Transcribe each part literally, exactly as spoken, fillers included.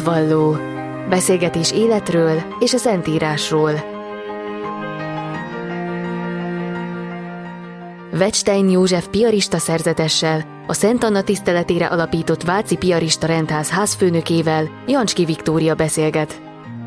Hitvalló. Beszélgetés életről és a Szentírásról. Wettstein József piarista szerzetessel, a Szent Anna tiszteletére alapított Váci Piarista Rendház házfőnökével, Jancski Viktória beszélget.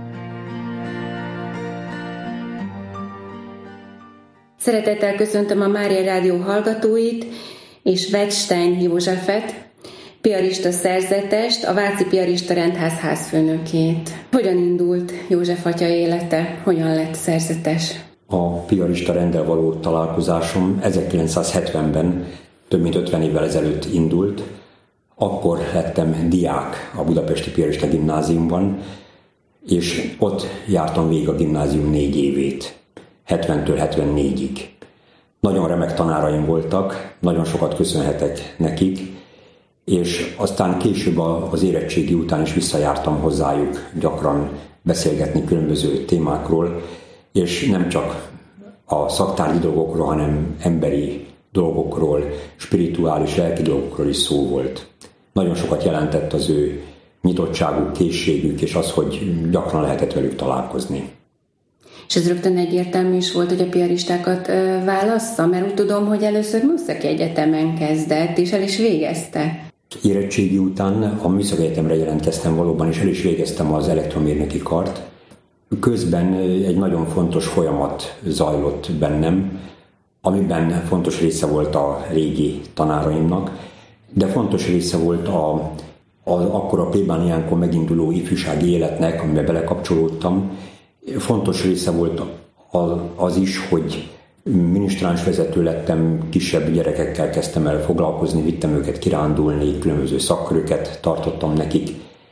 Szeretettel köszöntöm a Mária Rádió hallgatóit és Wettstein Józsefet, piarista szerzetest, a Váci Piarista Rendház házfőnökét. Hogyan indult József atya élete? Hogyan lett szerzetes? A piarista renddel való találkozásom ezerkilencszázhetvenben, több mint ötven évvel ezelőtt indult. Akkor lettem diák a Budapesti Piarista Gimnáziumban, és ott jártam végig a gimnázium négy évét, hetventől hetvennégyig. Nagyon remek tanáraim voltak, nagyon sokat köszönhetek nekik, és aztán később az érettségi után is visszajártam hozzájuk gyakran beszélgetni különböző témákról, és nem csak a szaktárgyi dolgokról, hanem emberi dolgokról, spirituális, lelki dolgokról is szó volt. Nagyon sokat jelentett az ő nyitottságuk, készségük, és az, hogy gyakran lehetett velük találkozni. És ez rögtön egyértelmű is volt, hogy a piaristákat ö, válassza? Mert úgy tudom, hogy először Műszaki Egyetemen kezdett, és el is végezte. Érettségi után a Műszaki Egyetemre jelentkeztem valóban, és el is végeztem az elektromérnöki kart. Közben egy nagyon fontos folyamat zajlott bennem, amiben fontos része volt a régi tanáraimnak, de fontos része volt a, a, akkor a plébániánkon meginduló ifjúsági életnek, amiben belekapcsolódtam. Fontos része volt az is, hogy minisztráns vezető lettem, kisebb gyerekekkel kezdtem el foglalkozni, vittem őket kirándulni, különböző szakköröket tartottam nekik,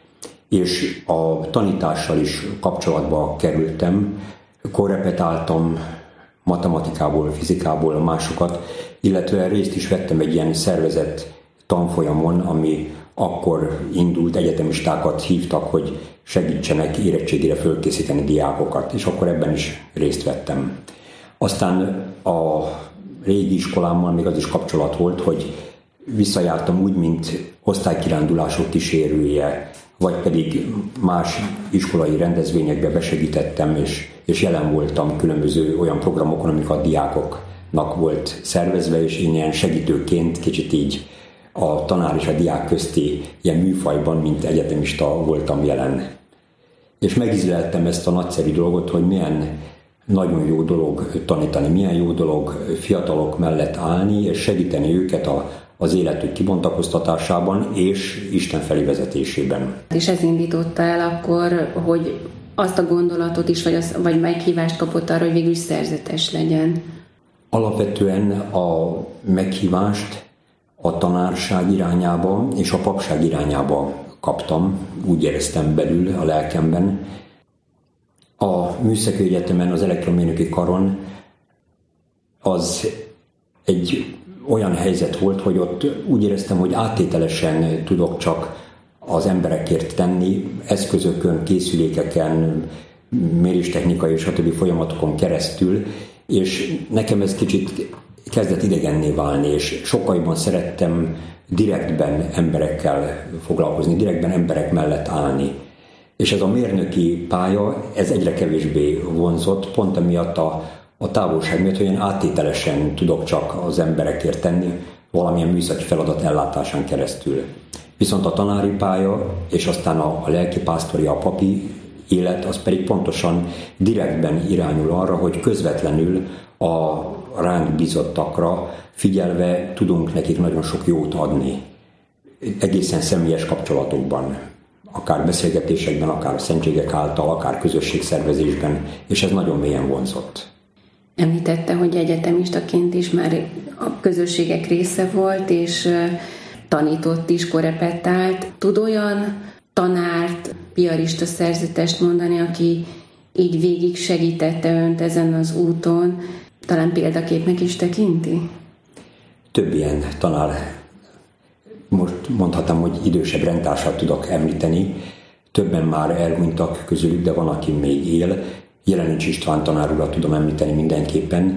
és a tanítással is kapcsolatba kerültem, korrepetáltam matematikából, fizikából másokat, illetve részt is vettem egy ilyen szervezett tanfolyamon, ami akkor indult, egyetemistákat hívtak, hogy segítsenek érettségére fölkészíteni diákokat, és akkor ebben is részt vettem. Aztán a régi iskolámmal még az is kapcsolat volt, hogy visszajártam úgy, mint osztálykirándulások kísérője, vagy pedig más iskolai rendezvényekbe besegítettem, és, és jelen voltam különböző olyan programokon, amik a diákoknak volt szervezve, és én ilyen segítőként kicsit így a tanár és a diák közti ilyen műfajban, mint egyetemista voltam jelen. És megízleltem ezt a nagyszerű dolgot, hogy milyen nagyon jó dolog tanítani, milyen jó dolog fiatalok mellett állni, és segíteni őket a, az életük kibontakoztatásában és Isten felé vezetésében. És ez indította el akkor, hogy azt a gondolatot is, vagy, az, vagy meghívást kapott arra, hogy végül is szerzetes legyen? Alapvetően a meghívást a tanárság irányába és a papság irányába kaptam, úgy éreztem belül a lelkemben. A Műszaki Egyetemen, az elektromérnöki karon az egy olyan helyzet volt, hogy ott úgy éreztem, hogy áttételesen tudok csak az emberekért tenni, eszközökön, készülékeken, méréstechnikai és stb. Folyamatokon keresztül, és nekem ez kicsit kezdett idegenné válni, és sokkal jobban szerettem direktben emberekkel foglalkozni, direktben emberek mellett állni. És ez a mérnöki pálya, ez egyre kevésbé vonzott, pont emiatt a, a távolság miatt, hogy én áttételesen tudok csak az emberekért tenni, valamilyen műszaki feladat ellátásán keresztül. Viszont a tanári pálya, és aztán a, a lelkipásztori, a papi élet, az pedig pontosan direktben irányul arra, hogy közvetlenül a ránk bízottakra figyelve tudunk nekik nagyon sok jót adni. Egészen személyes kapcsolatokban, akár beszélgetésekben, akár a szentségek által, akár közösségszervezésben, és ez nagyon mélyen vonzott. Említette, hogy egyetemistaként is már a közösségek része volt, és tanított is, korrepetált. Tud olyan tanárt, piarista szerzetest mondani, aki így végig segítette önt ezen az úton, talán példaképnek is tekinti? Több ilyen tanár, most mondhatom, hogy idősebb rendtársat tudok említeni, többen már elhunytak közülük, de van, aki még él. Jelenics István tanár urat tudom említeni mindenképpen,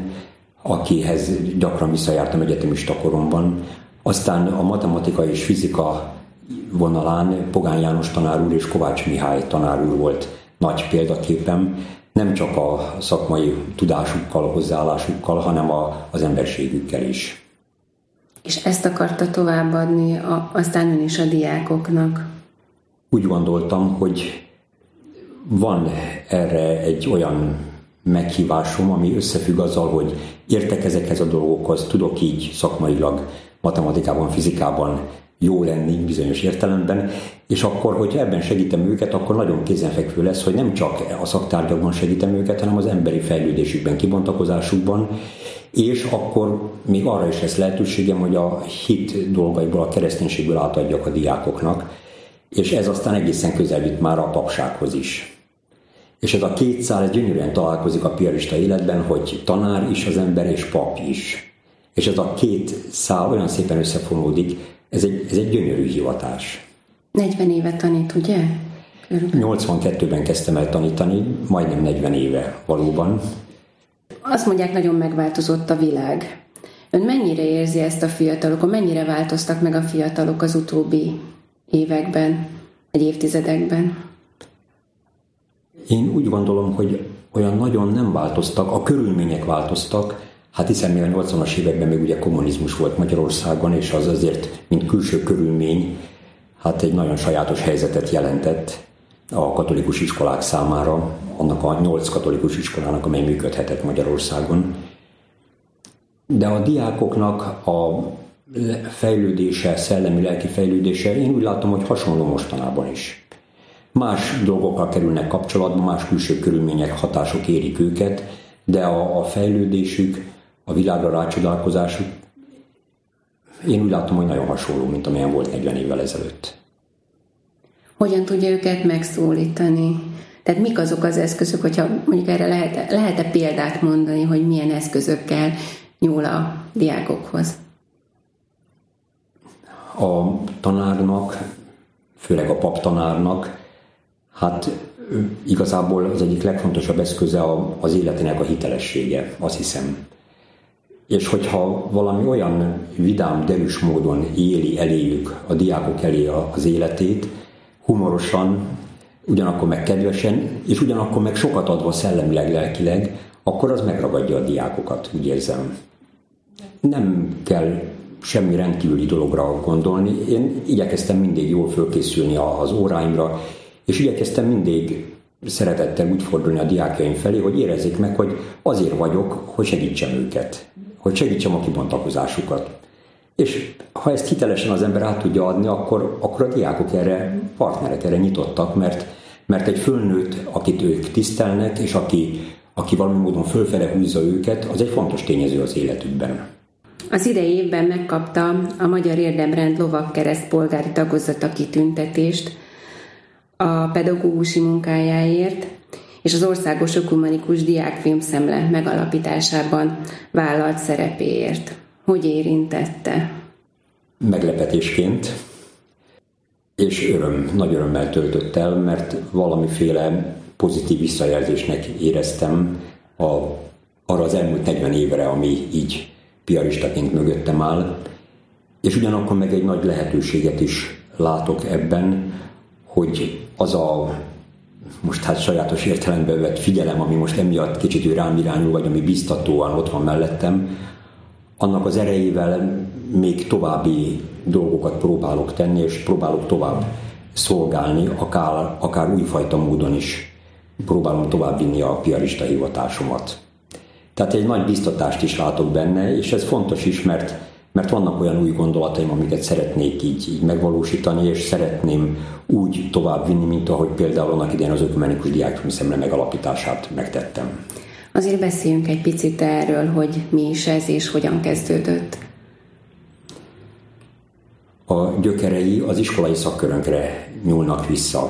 akihez gyakran visszajártam egyetemista koromban. Aztán a matematika és fizika vonalán Pogány János tanár úr és Kovács Mihály tanár úr volt nagy példaképem, nem csak a szakmai tudásukkal, hozzáállásukkal, hanem a, az emberségükkel is. És ezt akarta továbbadni a, aztán ön is a diákoknak? Úgy gondoltam, hogy van erre egy olyan meghívásom, ami összefügg azzal, hogy értek ezekhez a dolgokhoz, tudok így szakmailag, matematikában, fizikában jó lenni bizonyos értelemben, és akkor, hogyha ebben segítem őket, akkor nagyon kézenfekvő lesz, hogy nem csak a szaktárgyakban segítem őket, hanem az emberi fejlődésükben, kibontakozásukban, és akkor még arra is lesz lehetőségem, hogy a hit dolgaiból, a kereszténységből átadjak a diákoknak, és ez aztán egészen közel vitt már a papsághoz is. És ez a két szál ez gyönyörűen találkozik a piarista életben, hogy tanár is az ember, és pap is. És ez a két szál olyan szépen összefonódik, ez egy, ez egy gyönyörű hivatás. negyven éve tanít, ugye? Körülbelül. nyolcvankettőben kezdtem el tanítani, majdnem negyven éve valóban. Azt mondják, nagyon megváltozott a világ. Ön mennyire érzi ezt a fiatalokon? Mennyire változtak meg a fiatalok az utóbbi években, egy évtizedekben? Én úgy gondolom, hogy olyan nagyon nem változtak, a körülmények változtak, hát hiszen még a nyolcvanas években még ugye kommunizmus volt Magyarországon, és az azért, mint külső körülmény, hát egy nagyon sajátos helyzetet jelentett a katolikus iskolák számára, annak a nyolc katolikus iskolának, amely működhetett Magyarországon. De a diákoknak a fejlődése, szellemi-lelki fejlődése, én úgy látom, hogy hasonló mostanában is. Más dolgokkal kerülnek kapcsolatba, más külső körülmények, hatások érik őket, de a, a fejlődésük, a világra rácsodálkozásuk, én úgy látom, hogy nagyon hasonló, mint amilyen volt negyven évvel ezelőtt. Hogyan tudja őket megszólítani? Tehát mik azok az eszközök, hogyha mondjuk erre lehet, lehet-e példát mondani, hogy milyen eszközökkel nyúl a diákokhoz? A tanárnak, főleg a paptanárnak, hát igazából az egyik legfontosabb eszköze az életének a hitelessége, azt hiszem. És hogyha valami olyan vidám, derűs módon éli eléjük a diákok elé az életét, humorosan, ugyanakkor meg kedvesen, és ugyanakkor meg sokat adva szellemileg, lelkileg, akkor az megragadja a diákokat, úgy érzem. Nem kell semmi rendkívüli dologra gondolni. Én igyekeztem mindig jól fölkészülni az óráimra, és igyekeztem mindig szeretettel úgy fordulni a diákjaim felé, hogy érezzék meg, hogy azért vagyok, hogy segítsem őket, hogy segítsem a kibontakozásukat. És ha ezt hitelesen az ember át tudja adni, akkor, akkor a diákok erre, partnerek erre nyitottak, mert, mert egy fölnőtt, akit ők tisztelnek, és aki, aki valami módon fölfele húzza őket, az egy fontos tényező az életükben. Az idei évben megkapta a Magyar Érdemrend Lovagkereszt polgári tagozata kitüntetést a pedagógusi munkájáért, és az Országos Ökumenikus Diákfilmszemle megalapításában vállalt szerepéért. Hogy érintette? Meglepetésként, és öröm, nagy örömmel töltött el, mert valamiféle pozitív visszajelzésnek éreztem a, arra az elmúlt negyven évre, ami így piaristaként mögöttem áll, és ugyanakkor meg egy nagy lehetőséget is látok ebben, hogy az a most hát sajátos értelemben vett figyelem, ami most emiatt kicsit rám irányul, vagy ami biztatóan ott van mellettem, annak az erejével még további dolgokat próbálok tenni, és próbálok tovább szolgálni, akár, akár újfajta módon is próbálom továbbvinni a piarista hivatásomat. Tehát egy nagy biztatást is látok benne, és ez fontos is, mert, mert vannak olyan új gondolataim, amiket szeretnék így, így megvalósítani, és szeretném úgy továbbvinni, mint ahogy például annak idején az Ökumenikus Diákfilmszemle megalapítását megtettem. Azért beszéljünk egy picit erről, hogy mi is ez, és hogyan kezdődött. A gyökerei az iskolai szakkörönkre nyúlnak vissza.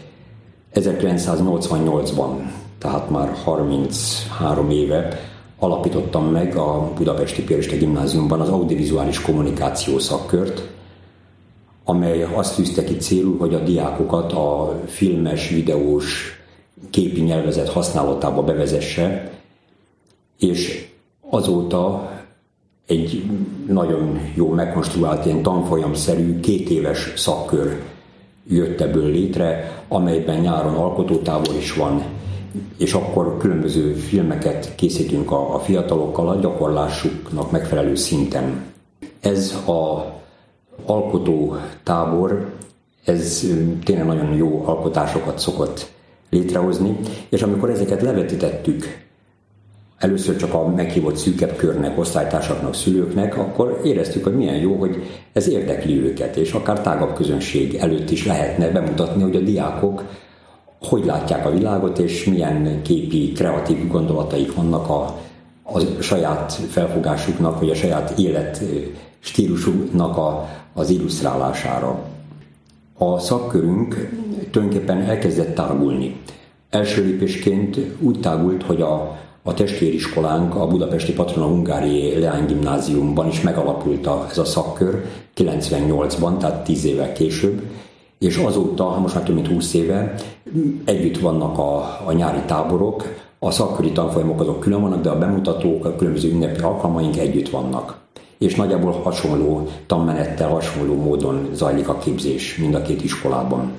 ezerkilencszáznyolcvannyolcban, tehát már harminchárom éve alapítottam meg a Budapesti Piarista Gimnáziumban az audiovizuális kommunikáció szakkört, amely azt tűzte ki célul, hogy a diákokat a filmes, videós, képi nyelvezet használatába bevezesse, és azóta egy nagyon jó megkonstruált, ilyen tanfolyamszerű, két éves szakkör jött ebből létre, amelyben nyáron alkotótábor is van, és akkor különböző filmeket készítünk a, a fiatalokkal a gyakorlásuknak megfelelő szinten. Ez az alkotótábor, ez tényleg nagyon jó alkotásokat szokott létrehozni, és amikor ezeket levetítettük, először csak a meghívott szűkebb körnek, osztálytársaknak, szülőknek, akkor éreztük, hogy milyen jó, hogy ez érdekli őket, és akár tágabb közönség előtt is lehetne bemutatni, hogy a diákok hogy látják a világot, és milyen képi, kreatív gondolataik vannak a, a saját felfogásuknak, vagy a saját élet stílusuknak a, az illusztrálására. A szakkörünk tulajdonképpen elkezdett tágulni. Első lépésként úgy tágult, hogy a, a testvériskolánk, a budapesti Patrona Hungárié leánygimnáziumban is megalapult a, ez a szakkör kilencvennyolcban, tehát tíz évvel később, és azóta, most már több mint húsz éve együtt vannak a, a nyári táborok, a szakköri tanfolyamok azok külön vannak, de a bemutatók, a különböző ünnepi alkalmaink együtt vannak. És nagyjából hasonló tanmenettel, hasonló módon zajlik a képzés mind a két iskolában.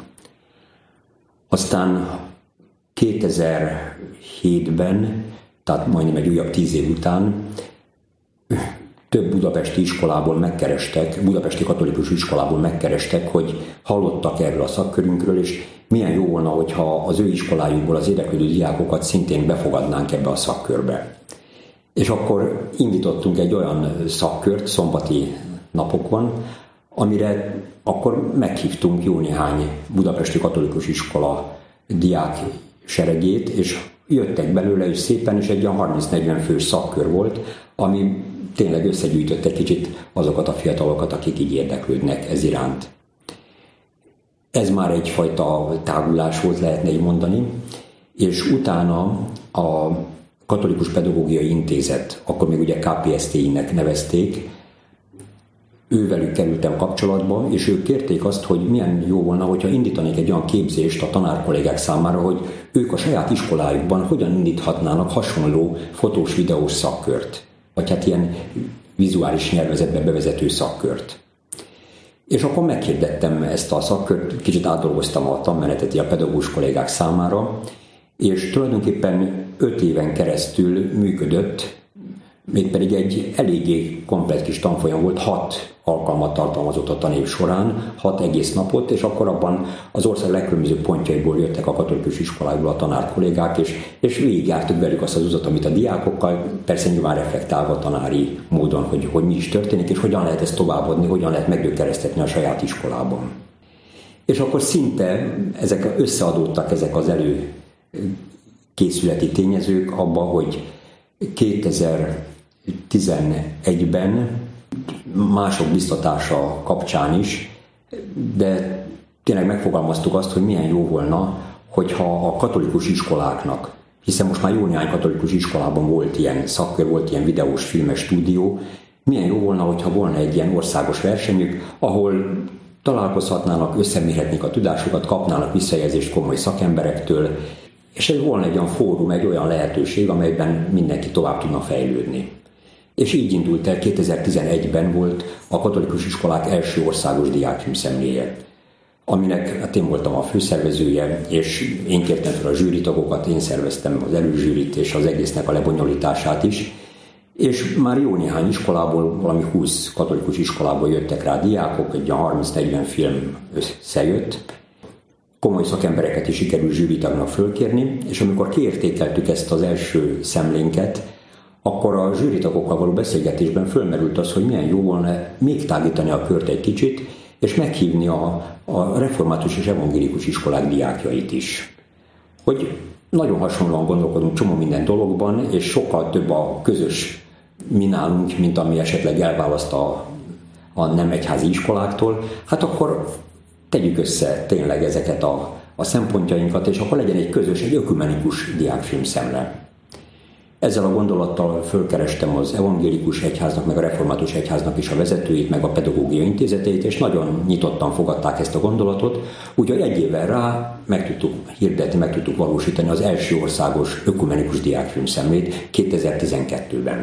Aztán kétezer-hétben, tehát majdnem egy újabb tíz év után több budapesti iskolából megkerestek, budapesti katolikus iskolából megkerestek, hogy hallottak erről a szakkörünkről, és milyen jó volna, hogyha az ő iskolájukból az érdeklődő diákokat szintén befogadnánk ebbe a szakkörbe. És akkor indítottunk egy olyan szakkört szombati napokon, amire akkor meghívtunk jó néhány budapesti katolikus iskola diák seregét, és jöttek belőle, és szépen is egy olyan harminc-negyven fős szakkör volt, ami tényleg összegyűjtött egy kicsit azokat a fiatalokat, akik így érdeklődnek ez iránt. Ez már egyfajta tágulás volt, lehetne így mondani, és utána a Katolikus Pedagógiai Intézet, akkor még ugye ká pé es té i-nek nevezték, ővelük kerültem kapcsolatba, és ők kérték azt, hogy milyen jó volna, hogyha indítanék egy olyan képzést a tanárkollégák számára, hogy ők a saját iskolájukban hogyan indíthatnának hasonló fotós, videós szakkört, vagy hát ilyen vizuális nyelvezetbe bevezető szakkört. És akkor meghirdettem ezt a szakkört, kicsit átdolgoztam a tanmenetet a pedagógus kollégák számára, és tulajdonképpen öt éven keresztül működött, mégpedig egy eléggé komplett kis tanfolyam volt, hat alkalmat tartalmazott a tanév során, hat egész napot, és akkor abban az ország legkülönbözőbb pontjaiból jöttek a katolikus iskolákból a tanár kollégák, és, és végigjártuk velük azt az utat, amit a diákokkal, persze nyilván reflektálva tanári módon, hogy, hogy mi is történik, és hogyan lehet ezt továbbadni, hogyan lehet meggyökeresztetni a saját iskolában. És akkor szinte ezek összeadódtak ezek az előkészületi tényezők abba, hogy kétezer-tizenegyben mások biztatása kapcsán is, de tényleg megfogalmaztuk azt, hogy milyen jó volna, hogyha a katolikus iskoláknak, hiszen most már jó néhány katolikus iskolában volt ilyen szakkör, volt ilyen videós, filmes stúdió, milyen jó volna, hogyha volna egy ilyen országos versenyük, ahol találkozhatnának, összemérhetnék a tudásukat, kapnának visszajelzést komoly szakemberektől, és ez volna egy olyan fórum, egy olyan lehetőség, amelyben mindenki tovább tudna fejlődni. És így indult el, kétezer-tizenegyben volt a katolikus iskolák első országos diákfilmszemléje, aminek hát én voltam a főszervezője, és én kértem fel a zsűritagokat, én szerveztem az előzsűrit és az egésznek a lebonyolítását is, és már jó néhány iskolából, valami húsz katolikus iskolából jöttek rá diákok, egy harminc-negyven film összejött, komoly szakembereket is sikerült zsűritagnak fölkérni, és amikor kiértékeltük ezt az első szemlénket, akkor a zsűritagokkal való beszélgetésben fölmerült az, hogy milyen jó volna még tágítani a kört egy kicsit, és meghívni a, a református és evangélikus iskolák diákjait is. Hogy nagyon hasonlóan gondolkodunk csomó minden dologban, és sokkal több a közös mi nálunk, mint ami esetleg elválaszt a, a nem egyházi iskoláktól, hát akkor tegyük össze tényleg ezeket a, a szempontjainkat, és akkor legyen egy közös, egy ökumenikus diákfilmszemle. Ezzel a gondolattal fölkerestem az evangélikus egyháznak, meg a református egyháznak is a vezetőit, meg a pedagógiai intézeteit, és nagyon nyitottan fogadták ezt a gondolatot, úgyhogy egy évvel rá meg tudtuk hirdetni, meg tudtuk valósítani az első országos ökumenikus diákfilmszemlét kétezer-tizenkettőben.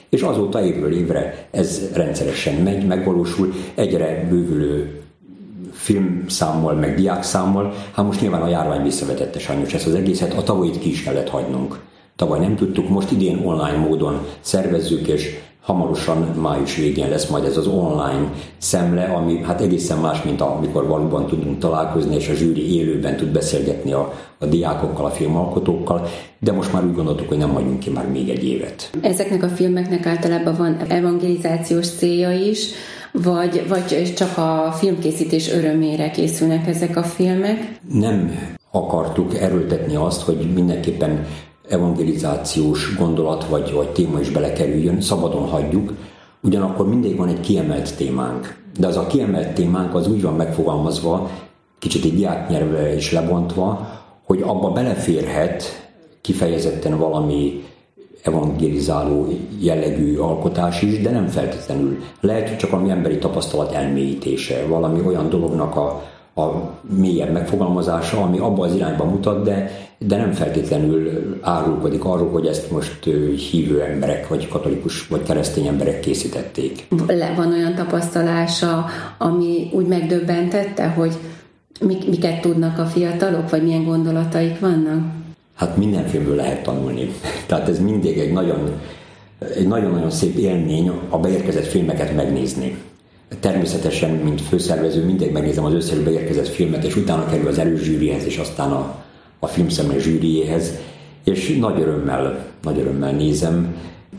És azóta évről évre ez rendszeresen megy, megvalósul, egyre bővülő filmszámmal, meg diákszámmal. Hát most nyilván a járvány visszavetette sajnos ezt az egészet, a tavalyit ki is kellett hagynunk. Tavaly nem tudtuk, most idén online módon szervezzük, és hamarosan május végén lesz majd ez az online szemle, ami hát egészen más, mint amikor valóban tudunk találkozni, és a zsűri élőben tud beszélgetni a, a diákokkal, a filmalkotókkal, de most már úgy gondoltuk, hogy nem hagyunk ki már még egy évet. Ezeknek a filmeknek általában van evangelizációs célja is, vagy, vagy csak a filmkészítés örömére készülnek ezek a filmek? Nem akartuk erőltetni azt, hogy mindenképpen evangelizációs gondolat vagy, vagy téma is belekerüljön, szabadon hagyjuk, ugyanakkor mindig van egy kiemelt témánk. De az a kiemelt témánk az úgy van megfogalmazva, kicsit egy diáknyelvre is lebontva, hogy abba beleférhet kifejezetten valami evangelizáló jellegű alkotás is, de nem feltétlenül. Lehet, hogy csak valami emberi tapasztalat elmélyítése, valami olyan dolognak a, a mélyebb megfogalmazása, ami abba az irányba mutat, de, de nem feltétlenül árulkodik arról, hogy ezt most hívő emberek, vagy katolikus, vagy keresztény emberek készítették. Van olyan tapasztalása, ami úgy megdöbbentette, hogy mik, miket tudnak a fiatalok, vagy milyen gondolataik vannak? Hát minden filmből lehet tanulni. Tehát ez mindig egy nagyon, egy nagyon-nagyon szép élmény a beérkezett filmeket megnézni. Természetesen, mint főszervező, mindig megnézem az összes beérkezett filmet, és utána kerül az előzsűrihez, és aztán a, a filmszemle zsűriéhez, és nagy örömmel, nagy örömmel nézem.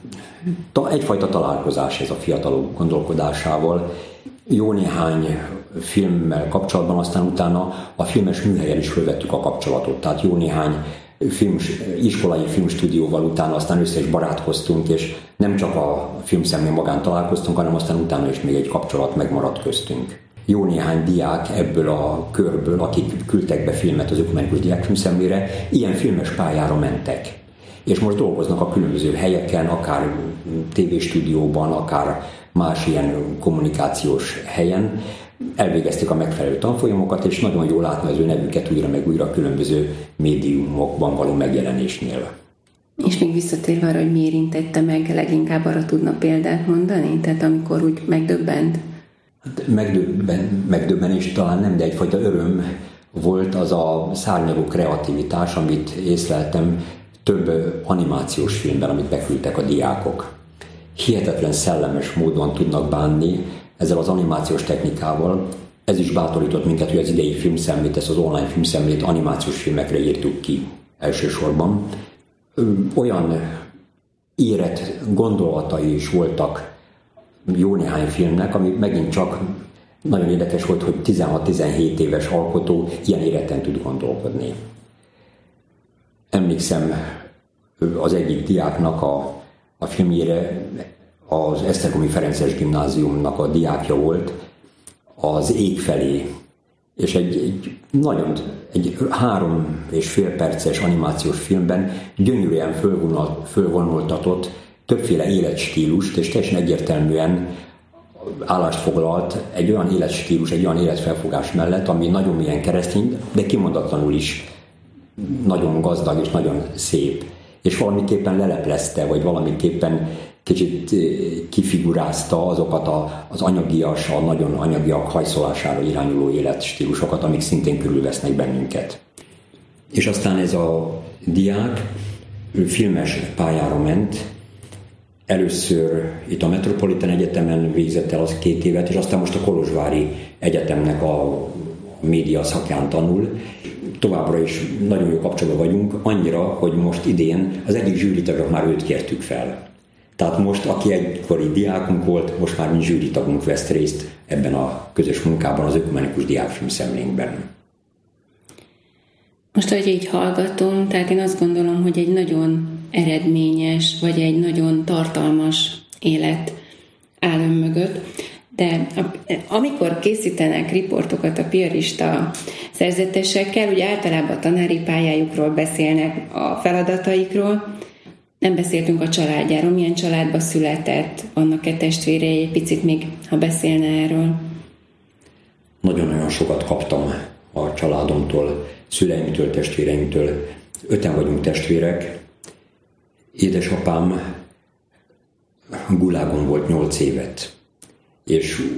Egyfajta találkozás ez a fiatalok gondolkodásával. Jó néhány filmmel kapcsolatban, aztán utána a filmes műhelyen is fölvettük a kapcsolatot. Tehát jó néhány film, iskolai filmstúdióval utána aztán össze is barátkoztunk, és nem csak a filmszemlén magán találkoztunk, hanem aztán utána is még egy kapcsolat megmaradt köztünk. Jó néhány diák ebből a körből, akik küldtek be filmet az Ökumenikus Diákfilmszemlére, ilyen filmes pályára mentek. És most dolgoznak a különböző helyeken, akár tévéstúdióban, akár más ilyen kommunikációs helyen. Elvégezték a megfelelő tanfolyamokat, és nagyon jól látni az ő nevüket újra meg újra különböző médiumokban való megjelenésnél. És még visszatérve arra, hogy mi érintette meg, leginkább arra tudna példát mondani? Tehát amikor úgy megdöbbent? Hát megdöbben, megdöbbenés talán nem, de egyfajta öröm volt az a szárnyaló kreativitás, amit észleltem több animációs filmben, amit beküldtek a diákok. Hihetetlen szellemes módon tudnak bánni ezzel az animációs technikával. Ez is bátorított minket, hogy az idei filmszemlét, ezt az online filmszemlét animációs filmekre írtuk ki elsősorban. Olyan érett gondolatai is voltak jó néhány filmnek, ami megint csak nagyon érdekes volt, hogy tizenhat-tizenhét éves alkotó ilyen éretten tud gondolkodni. Emlékszem az egyik diáknak a, a filmjére, az Esztergomi Ferences Gimnáziumnak a diákja volt, az Ég felé, és egy, egy nagyon, egy három és fél perces animációs filmben gyönyörűen fölvonultatott többféle életstílust, és teljesen egyértelműen állást foglalt egy olyan életstílus, egy olyan életfelfogás mellett, ami nagyon mélyen keresztény, de kimondatlanul is nagyon gazdag és nagyon szép. És valamiképpen leleplezte, vagy valamiképpen kicsit kifigurázta azokat a, az anyagias, a nagyon anyagiak hajszolására irányuló életstílusokat, amik szintén körülvesznek bennünket. És aztán ez a diák, ő filmes pályára ment, először itt a Metropolitan Egyetemen végzett el az két évet, és aztán most a Kolozsvári Egyetemnek a média szakján tanul. Továbbra is nagyon jó kapcsolatban vagyunk, annyira, hogy most idén az egyik zsűritagra már őt kértük fel. Tehát most, aki egykori diákunk volt, most már mint zsűritagunk vesz részt ebben a közös munkában, az Ökumenikus Diákfilmszemlénkben. Most, hogy így hallgatom, tehát én azt gondolom, hogy egy nagyon eredményes, vagy egy nagyon tartalmas élet áll ön mögött, de amikor készítenek riportokat a piarista szerzetesekkel, ugye általában a tanári pályájukról beszélnek, a feladataikról. Nem beszéltünk a családjáról, milyen családba született, vannak-e testvérei, egy picit még, ha beszélne erről. Nagyon-nagyon sokat kaptam a családomtól, szüleimtől, testvéreimtől. Öten vagyunk testvérek. Édesapám gulágon volt nyolc évet, és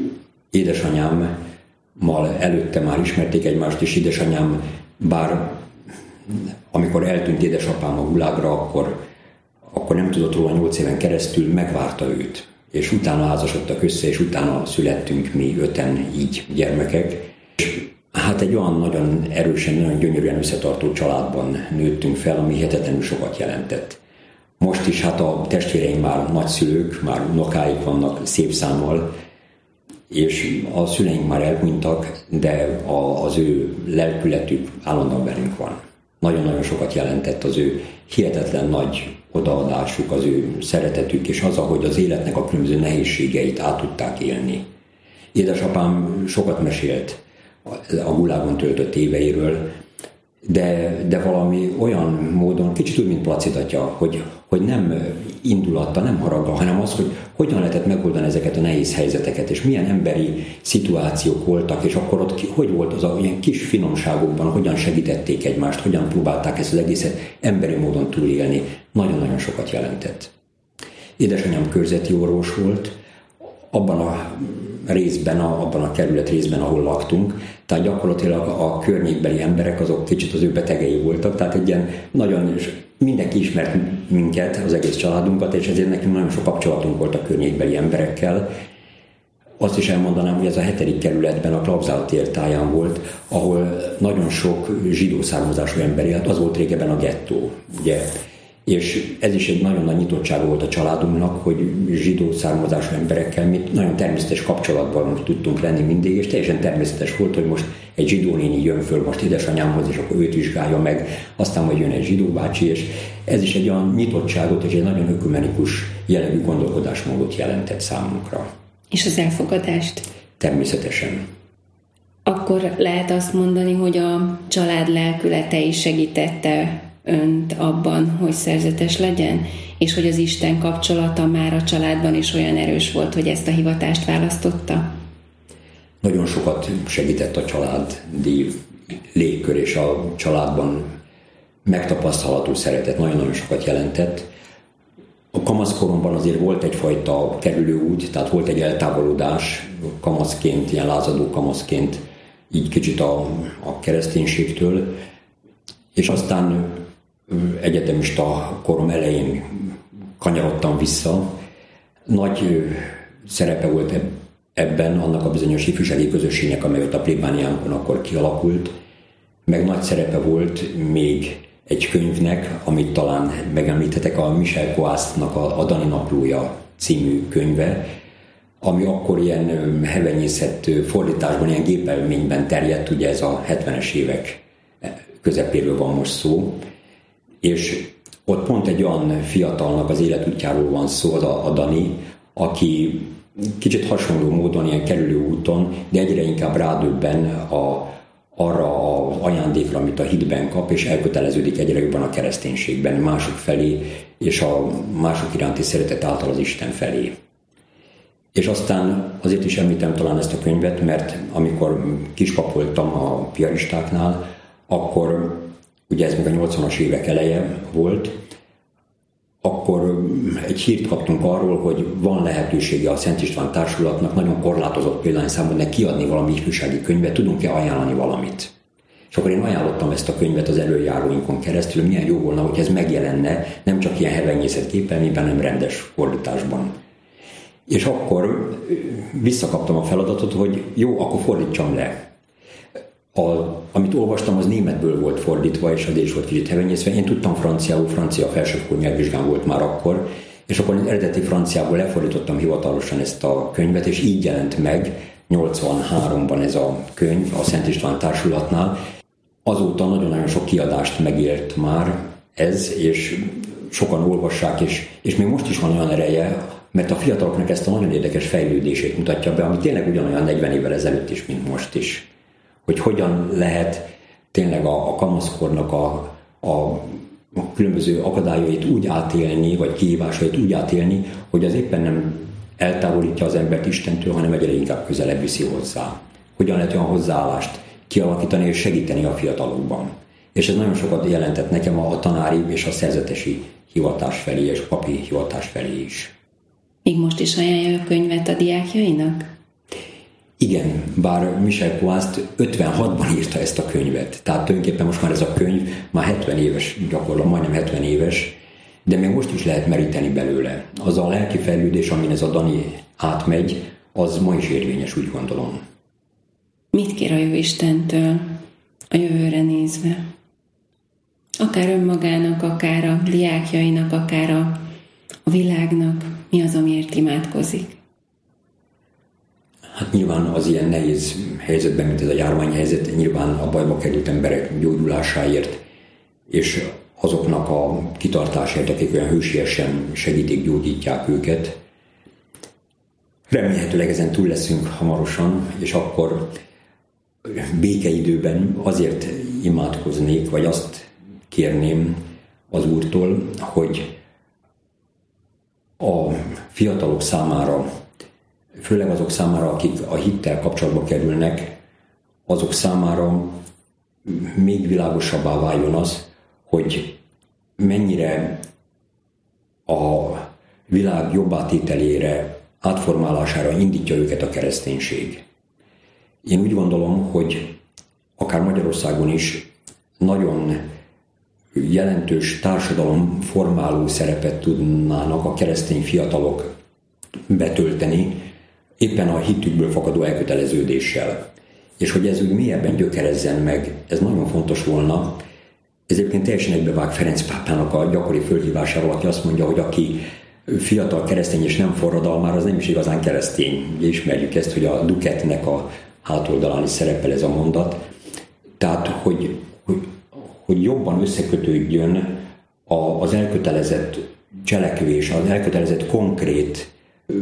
édesanyámmal előtte már ismerték egymást, és édesanyám, bár amikor eltűnt édesapám a gulágra, akkor, akkor nem tudott róla nyolc éven keresztül, megvárta őt. És utána házasodtak össze, és utána születtünk mi öten így gyermekek. És hát egy olyan nagyon erősen, nagyon gyönyörűen összetartó családban nőttünk fel, ami hihetetlenül sokat jelentett. Most is hát a testvéreim már nagyszülők, már unokáik vannak szép számmal, és a szüleink már elhunytak, de az ő lelkületük állandóan velünk van. Nagyon-nagyon sokat jelentett az ő hihetetlen nagy odaadásuk, az ő szeretetük, és az, ahogy az életnek a különböző nehézségeit át tudták élni. Édesapám sokat mesélt a gulágon töltött éveiről, de, de valami olyan módon, kicsit úgy, mint Placid atya, hogy, hogy nem indulatta, nem haraggal, hanem az, hogy hogyan lehetett megoldani ezeket a nehéz helyzeteket, és milyen emberi szituációk voltak, és akkor ott hogy volt az a ilyen kis finomságokban, hogyan segítették egymást, hogyan próbálták ezt az egészet emberi módon túlélni. Nagyon-nagyon sokat jelentett. Édesanyám körzeti orvos volt, abban a részben, a, abban a kerület részben, ahol laktunk, tehát gyakorlatilag a, a környékbeli emberek azok kicsit az ő betegei voltak, tehát egy ilyen nagyon, mindenki ismert minket, az egész családunkat, és ezért nekünk nagyon sok kapcsolatunk volt a környékbeli emberekkel. Azt is elmondanám, hogy ez a hetedik kerületben, a Klapzál tér táján volt, ahol nagyon sok zsidó származású ember élt, az volt régebben a gettó, ugye. És ez is egy nagyon nagy nyitottsága volt a családunknak, hogy zsidó származású emberekkel mi nagyon természetes kapcsolatban tudtunk lenni mindig, és teljesen természetes volt, hogy most egy zsidó néni jön föl most édesanyámhoz, és akkor őt vizsgálja meg, aztán majd jön egy zsidó bácsi, és ez is egy olyan nyitottságot és egy nagyon ökumenikus jellegű gondolkodásmódot jelentett számunkra. És az elfogadást? Természetesen. Akkor lehet azt mondani, hogy a család lelkülete is segítette önt abban, hogy szerzetes legyen, és hogy az Isten kapcsolata már a családban is olyan erős volt, hogy ezt a hivatást választotta? Nagyon sokat segített a családi légkör, és a családban megtapasztalható szeretet nagyon-nagyon sokat jelentett. A kamaszkoromban azért volt egyfajta kerülőút, tehát volt egy eltávolodás kamaszként, ilyen lázadó kamaszként, így kicsit a, a kereszténységtől, és aztán egyetemista korom elején kanyarodtam vissza. Nagy szerepe volt ebben annak a bizonyos ifjúsági közösségnek, amely ott a plébániánkon akkor kialakult, meg nagy szerepe volt még egy könyvnek, amit talán megemlíthetek, a Michel Coastnak a, a Dani naplója című könyve, ami akkor ilyen hevenyészet fordításban, ilyen gépelményben terjedt, ugye ez a hetvenes évek közepéről van most szó, és ott pont egy olyan fiatalnak az életútjáról van szó, az a, a Dani, aki kicsit hasonló módon, ilyen kerülő úton, de egyre inkább rádöbben a, arra az ajándékra, amit a hitben kap, és elköteleződik egyre jobban a kereszténységben, mások felé, és a mások iránti szeretet által az Isten felé. És aztán azért is említem talán ezt a könyvet, mert amikor kispap voltam a piaristáknál, akkor, ugye ez még a nyolcvanas évek eleje volt, akkor egy hírt kaptunk arról, hogy van lehetősége a Szent István Társulatnak nagyon korlátozott példányszámban de kiadni valami ifjúsági könyvet, tudunk-e ajánlani valamit. És akkor én ajánlottam ezt a könyvet az előjáróinkon keresztül, milyen jó volna, hogy ez megjelenne, nem csak ilyen hevenyészet képelmében, hanem rendes fordításban. És akkor visszakaptam a feladatot, hogy jó, akkor fordítsam le. A, amit olvastam, az németből volt fordítva, és az is volt kicsit hevenyészve. Én tudtam franciául, francia felsőfokú nyelvvizsgám volt már akkor, és akkor az eredeti franciából lefordítottam hivatalosan ezt a könyvet, és így jelent meg nyolcvanháromban ez a könyv a Szent István Társulatnál. Azóta nagyon-nagyon sok kiadást megélt már ez, és sokan olvassák, és, és még most is van olyan ereje, mert a fiataloknak ezt a nagyon érdekes fejlődését mutatja be, ami tényleg ugyanolyan negyven évvel ezelőtt is, mint most is. Hogy hogyan lehet tényleg a, a kamaszkornak a, a, a különböző akadályait úgy átélni, vagy kihívásait úgy átélni, hogy az éppen nem eltávolítja az embert Istentől, hanem egyre inkább közelebb viszi hozzá. Hogyan lehet olyan hozzáállást kialakítani és segíteni a fiatalokban. És ez nagyon sokat jelentett nekem a tanári és a szerzetesi hivatás felé, és a papi hivatás felé is. Még most is ajánlja a könyvet a diákjainak? Igen, bár Michel Coast ötvenhatban írta ezt a könyvet. Tehát tulajdonképpen most már ez a könyv már hetven éves, gyakorlatilag majdnem hetven éves, de még most is lehet meríteni belőle. Az a lelki fejlődés, amin ez a Dani átmegy, az ma is érvényes, úgy gondolom. Mit kér a Jóistentől a jövőre nézve? Akár önmagának, akár a diákjainak, akár a, a világnak, mi az, amiért imádkozik? Hát nyilván az ilyen nehéz helyzetben, mint ez a járványhelyzet, nyilván a bajba került emberek gyógyulásáért, és azoknak a kitartásért, akik olyan hősiesen segítik, gyógyítják őket. Remélhetőleg ezen túl leszünk hamarosan, és akkor békeidőben azért imádkoznék, vagy azt kérném az Úrtól, hogy a fiatalok számára, főleg azok számára, akik a hittel kapcsolatba kerülnek, azok számára még világosabbá váljon az, hogy mennyire a világ jobbátételére, átformálására indítja őket a kereszténység. Én úgy gondolom, hogy akár Magyarországon is nagyon jelentős társadalomformáló szerepet tudnának a keresztény fiatalok betölteni, éppen a hitükből fakadó elköteleződéssel. És hogy ez úgy mélyebben gyökerezzen meg, ez nagyon fontos volna. Ez egyébként teljesen egybevág Ferenc pápának a gyakori fölhívásával, aki azt mondja, hogy aki fiatal keresztény és nem forradalmár, az nem is igazán keresztény. Ugye ismerjük ezt, hogy a Duketnek a hátoldalán is szerepel ez a mondat. Tehát, hogy, hogy, hogy jobban összekötődjön az elkötelezett cselekvés, az elkötelezett konkrét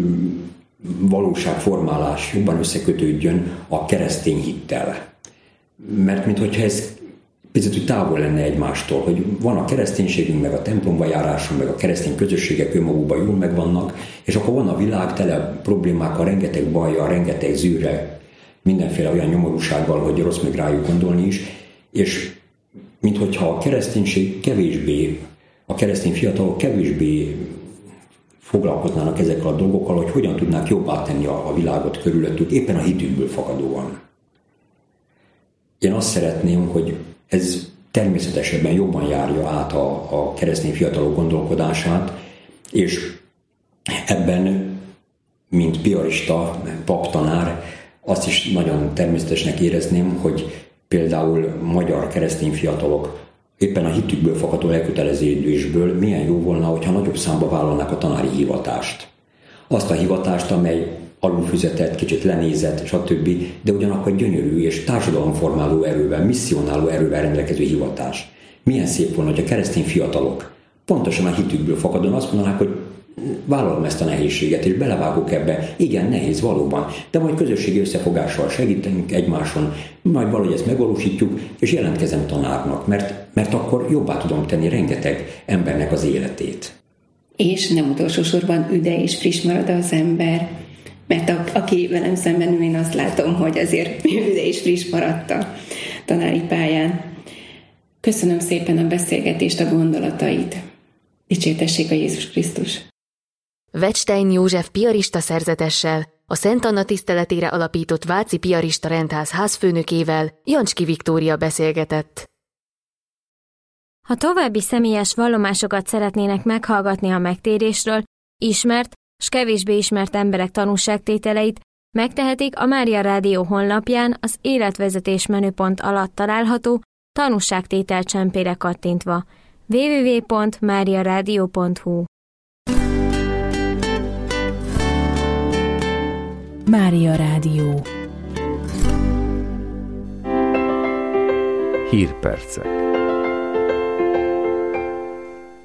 valóságformálás jobban összekötődjön a keresztény hittel. Mert minthogyha ez picit úgy távol lenne egymástól, hogy van a kereszténységünk, meg a templomba járásunk, meg a keresztény közösségek önmagukban jól megvannak, és akkor van a világ tele problémákkal, rengeteg bajjal, rengeteg zűrrel, mindenféle olyan nyomorúsággal, hogy rossz még rájuk gondolni is, és minthogyha a kereszténység kevésbé, a keresztény fiatalok kevésbé foglalkoznának ezekkel a dolgokkal, hogy hogyan tudnák jobbá tenni a, a világot körülöttük, éppen a hitükből fakadóan. Én azt szeretném, hogy ez természetesebben jobban járja át a, a keresztény fiatalok gondolkodását, és ebben, mint piarista, paptanár, azt is nagyon természetesnek érezném, hogy például magyar keresztény fiatalok éppen a hitükből fakadó elköteleződésből milyen jó volna, hogyha nagyobb számba vállalnák a tanári hivatást. Azt a hivatást, amely alulfüzetett, kicsit lenézett, stb., de ugyanakkor gyönyörű és társadalomformáló erővel, misszionáló erővel rendelkező hivatás. Milyen szép volna, hogy a keresztény fiatalok pontosan a hitükből fakadóan azt mondanák, hogy vállalom ezt a nehézséget, és belevágok ebbe. Igen, nehéz valóban, de majd közösségi összefogással segítünk egymáson, majd valahogy ezt megvalósítjuk, és jelentkezem tanárnak, mert, mert akkor jobbá tudom tenni rengeteg embernek az életét. És nem utolsó sorban üde és friss marad az ember, mert a, aki velem szemben ül, én azt látom, hogy azért üde és friss maradt a tanári pályán. Köszönöm szépen a beszélgetést, a gondolatait. Dicsértessék a Jézus Krisztus! Wettstein József piarista szerzetessel, a Szent Anna tiszteletére alapított Váci Piarista Rendház házfőnökével, Jancski Viktória beszélgetett. Ha további személyes vallomásokat szeretnének meghallgatni a megtérésről, ismert s kevésbé ismert emberek tanúságtételeit, megtehetik a Mária Rádió honlapján az életvezetés menüpont alatt található tanúságtétel csempére kattintva. double-u double-u double-u pont mária rádió pont hu Mária Rádió. Hírpercek.